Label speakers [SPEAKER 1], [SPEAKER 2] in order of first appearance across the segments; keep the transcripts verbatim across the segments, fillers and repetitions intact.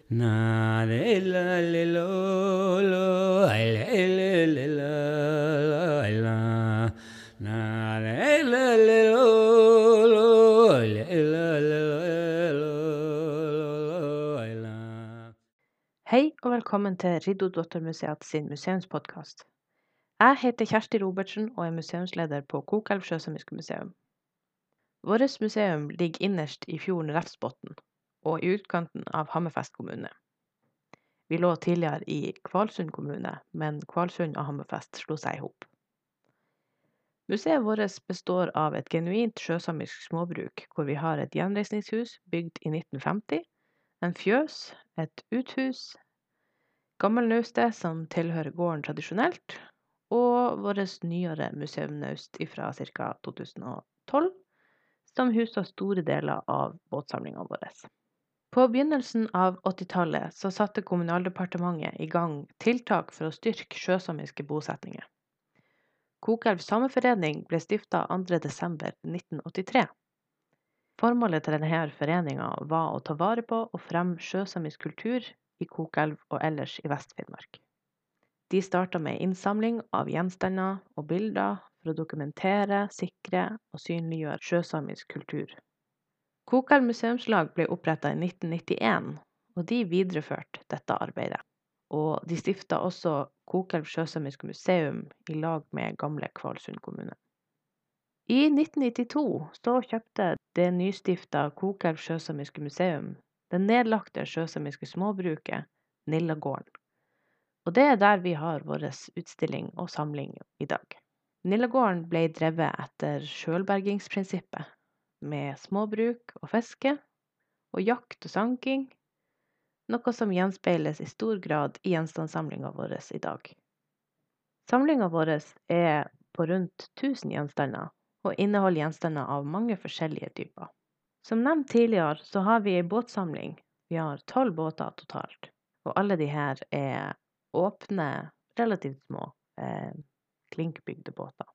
[SPEAKER 1] Na le la le lo lo ai le le le la la ai la na le la le lo lo ai le la le lo lo ai la.
[SPEAKER 2] Hei og velkommen til Riddodottermuseet sin museumspodcast. Jeg heter Kjersti Robertsen og er museumsleder på Kokelv Sjøsamisk museum. Vårt museum ligger innerst i fjorden Refsbotn og i utkanten av Hammerfest kommune. Vi lå tidligere i Kvalsund kommune, men Kvalsund og Hammerfest slo seg ihop. Museet vårt består av et genuint sjøsamisk småbruk, hvor vi har et gjenreisningshus bygd i nitten femti, en fjøs, et uthus, gammelnauste som tilhører gården tradisjonelt, og vårt nyere museumnaust fra ca. to tusen og tolv, som huser store deler av båtsamlingen vår. På begynnelsen av åttitallet så satte Kommunaldepartementet i gang tiltak for å styrke sjøsamiske bosetninger. Kokelv Sameforening ble stiftet andre desember nitten åttitre. Formålet til denne foreningen var å ta vare på og fremme sjøsamisk kultur i Kokelv og ellers i Vest-Finnmark. De startet med innsamling av gjenstander og bilder for å dokumentere, sikre og synliggjøre sjøsamisk kultur. Kokelv museumslag ble opprettet i nitten nittien, og de videreførte dette arbeidet. Og de stiftet også Kokelv Sjøsamisk museum i lag med gamle Kvalsund kommune. I nitten nittito så kjøpte det nystifta Kokelv Sjøsamisk museum det nedlagte sjøsamiske småbruket Nillagården. Og det er der vi har vår utstilling og samling i dag. Nillagården ble drevet etter sjølbergingsprinsippet, med småbruk og fiske, og jakt og sanking, noe som gjenspeiles i stor grad i gjenstandssamlingen vår i dag. Samlingen vår er på rundt tusen gjenstander, og inneholder gjenstander av mange forskjellige typer. Som nevnt tidligere så har vi en båtsamling. Vi har tolv båter totalt, og alle de her er åpne, relativt små, eh, klinkbygde båter.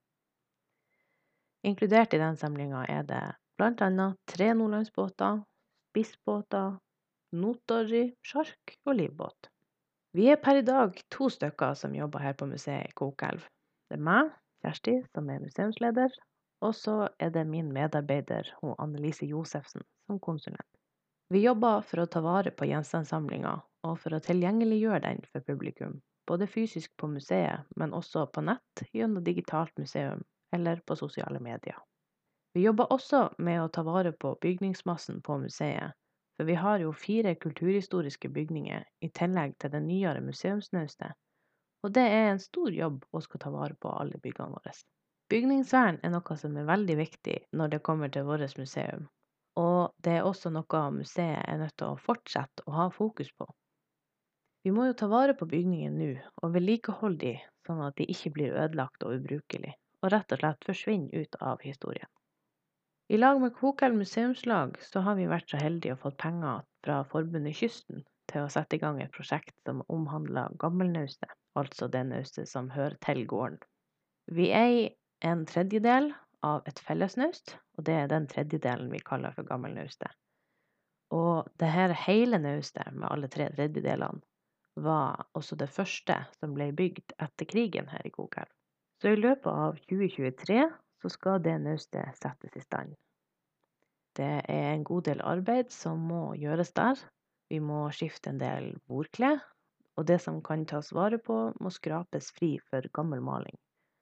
[SPEAKER 2] Inkludert i den samlingen er det blant annet tre nordlandsbåter, spissbåter, notdorry, sjark og livbåt. Vi er per i dag to stykker som jobber her på museet i Kokelv. Det er meg, Kjersti, som er museumsleder, og så er det min medarbeider, hun Annelise Josefsen, som konsulent. Vi jobber for å ta vare på gjenstandssamlingen, og for å tilgjengeliggjøre den for publikum, både fysisk på museet, men også på nett, gjennom digitalt museum, eller på sosiale medier. Vi jobber også med å ta vare på bygningsmassen på museet, for vi har jo fire kulturhistoriske bygninger i tillegg til det nyere museumsnaustet, og det er en stor jobb å skal ta vare på alle byggene våre. Bygningsvern er noe som er veldig viktig når det kommer til vårt museum, og det er også noe museet er nødt til å fortsette å ha fokus på. Vi må jo ta vare på bygningen nå, og vedlikeholde de, sånn at de ikke blir ødelagt og ubrukelig, og rett og slett forsvinner ut av historien. I lag med Kokelv museumslag så har vi vært så heldige å fått penger fra Forbundet Kysten til å sette i gang et prosjekt som omhandler gammelnaustet, altså det naustet som hører til gården. Vi er en tredjedel av et fellesnaust, og det er den tredjedelen vi kaller for gammelnaustet. Og det her hele naustet med alle tre tredjedelene var også det første som ble bygd etter krigen her i Kokelv. Så i løpet av tjue tjuetre så skal det naustet settes i stand. Det er en god del arbeid som må gjøres der. Vi må skifte en del bordklær, og det som kan tas vare på må skrapes fri for gammel maling.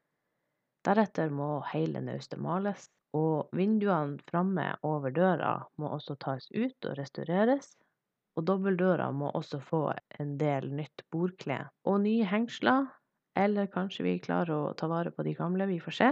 [SPEAKER 2] Deretter må hele naustet males, og vinduene framme over døra må også tas ut og restaureres, og dobbeltdøra må også få en del nytt bordkle og nye hengsler, eller kanskje vi klarer å ta vare på de gamle, vi får se,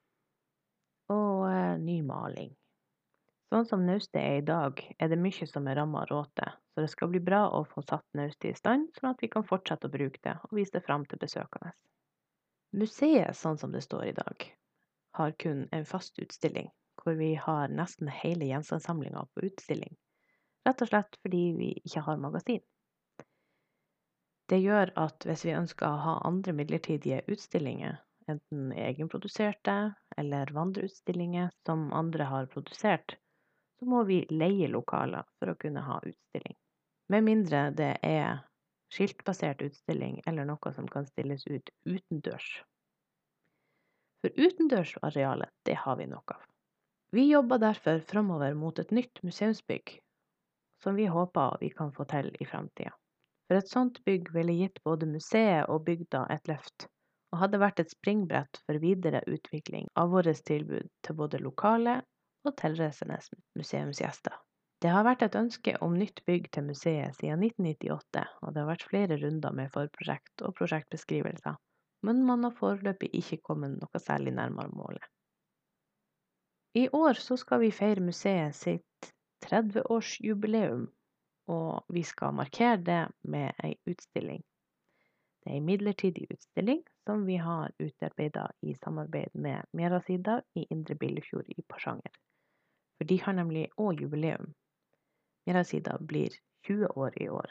[SPEAKER 2] og eh, ny maling. Sånn som naustet er i dag, er det mye som er rammet råte, så det skal bli bra å få satt naustet i stand, sånn at vi kan fortsette å bruke det og vise det frem til besøkende. Museet, sånn som det står i dag, har kun en fast utstilling, hvor vi har nesten hele gjenstandssamlingen på utstilling, rett og slett fordi vi ikke har magasin. Det gjør at hvis vi ønsker å ha andre midlertidige utstillinger, enten egenproduserte eller vandreutstillinger som andre har produsert, så må vi leie lokaler for å kunne ha utstilling. med mindre det er skiltbasert utstilling eller noe som kan stilles ut utendørs. For utendørsarealet, det har vi nok av. Vi jobber derfor fremover mot et nytt museumsbygg, som vi håper vi kan få til i fremtiden. For et sånt bygg ville gitt både museet og bygda et løft, og hadde vært et springbrett for videre utvikling av vårt tilbud til både lokale og tilreisende museumsgjester. Det har vært et ønske om nytt bygg til museet siden nitten nittiåtte, og det har vært flere runder med forprosjekt og prosjektbeskrivelser, men man har foreløpig ikke kommet noe særlig nærmere målet. I år så skal vi feire museet sitt tretti-årsjubileum, og vi skal markere det med en utstilling. Det er en midlertidig utstilling som vi har utarbeidet i samarbeid med Merasida i Indre Billefjord i Porsanger. For de har nemlig også jubileum. Merasida blir tjue år i år.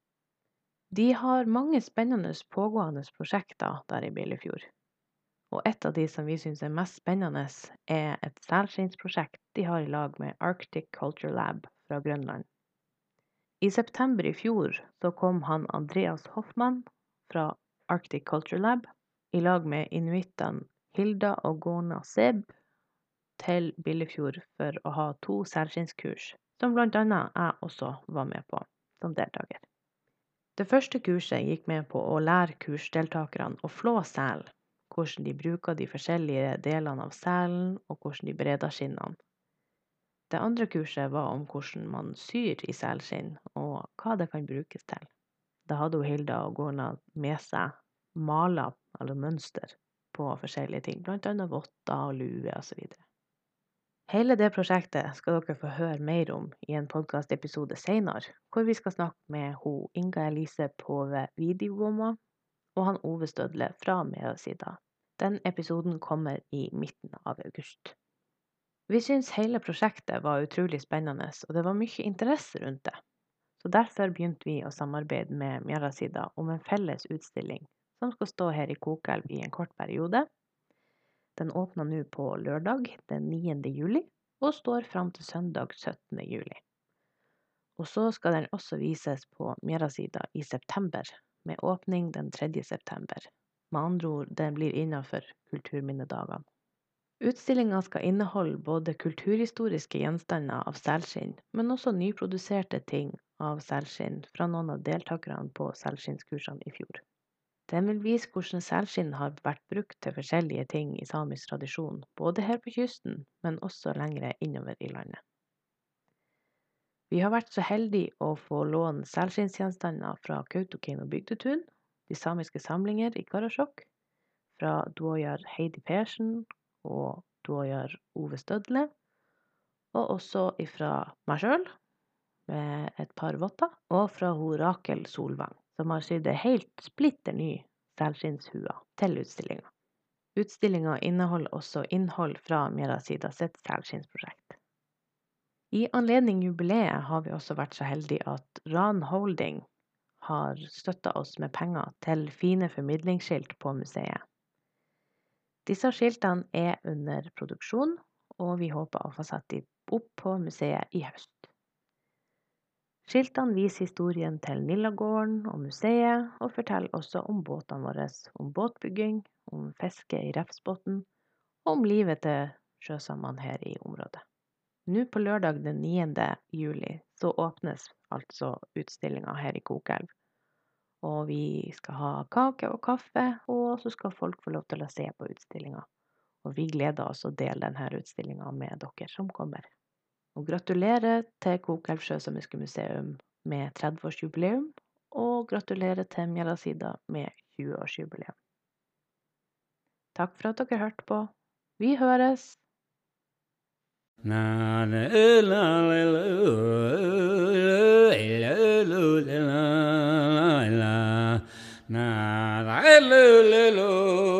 [SPEAKER 2] De har mange spennende pågående prosjekter der i Billefjord. Og et av de som vi synes er mest spennende er et selskinnsprosjekt de har i lag med Arctic Culture Lab fra Grønland. I september i fjor så kom han Andreas Hoffmann fra Arctic Culture Lab i lag med inuittene Hilda og Gåna Seb til Billefjord for å ha to selskinnskurs, som blant annet jeg også var med på som deltaker. Det første kurset gikk med på å lære kursdeltakerne å flå sel, hvordan de bruker de forskjellige delene av selen og hvordan de bereder skinnene. Det andre kurset var om hvordan man syr i selskinn og hva det kan brukes til. Da hadde Hilda og Gåna med seg maler eller mønster på forskjellige ting, blant annet votter og lue og så videre. Hele det prosjektet skal dere få høre mer om i en podcastepisode senere, hvor vi skal snakke med ho Inga Elise Pove Videogoma og han Ove Stødle fra Merasida. Den episoden kommer i midten av august. Vi synes hele prosjektet var utrolig spennende, og det var mye interesse rundt det. Så derfor begynte vi å samarbeide med Merasida om en felles utstilling som skal stå her i Kokelv i en kort periode. Den åpner nå på lørdag den niende juli og står frem til søndag syttende juli. Og så skal den også vises på Merasida i september, med åpning den tredje september. Med andre ord, den blir innenfor kulturminnedagene. Utstillingen skal inneholde både kulturhistoriske gjenstander av selskinn, men også nyproduserte ting av selskinn fra noen av deltakerne på selskinnskursene i fjor. Den vil vise hvordan selskinn har vært brukt til forskjellige ting i samisk tradisjon, både her på kysten, men også lengre innover i landet. Vi har vært så heldige å få låne selskinnsgjenstander fra Kautokeino bygdetun, de samiske samlinger i Karasjok, fra Dvojar Heidi Persen og Dvojar Ove Stødle, og også fra meg selv, med et par votter, og fra ho Rakel Solvang, som har sydd en helt splitter ny selskinnshua til utstillingen. Utstillingen inneholder også innhold fra Merasida sitt selskinnsprosjekt. I anledning jubileet har vi også vært så heldige at Ran Holding har støttet oss med penger til fine formidlingsskilt på museet. Disse skiltene er under produksjon, og vi håper å få satt dem opp på museet i høst. Skiltene viser historien til Nillagården og museet, og forteller også om båtene våre, om båtbygging, om fiske i Refsbotn, og om livet til sjøsamene her i området. Nå på lørdag den niende juli så åpnes altså utstillingen her i Kokelv, og vi skal ha kake og kaffe, og så skal folk få lov til å se på utstillingen. Og vi gleder oss å dele denne utstillingen med dere som kommer. Og gratulerer til Kokelv Sjøsamiske museum med tretti-årsjubileum, og gratulerer til Merasida med tjue-årsjubileum. Takk for at dere hørte på. Vi høres!
[SPEAKER 1] Na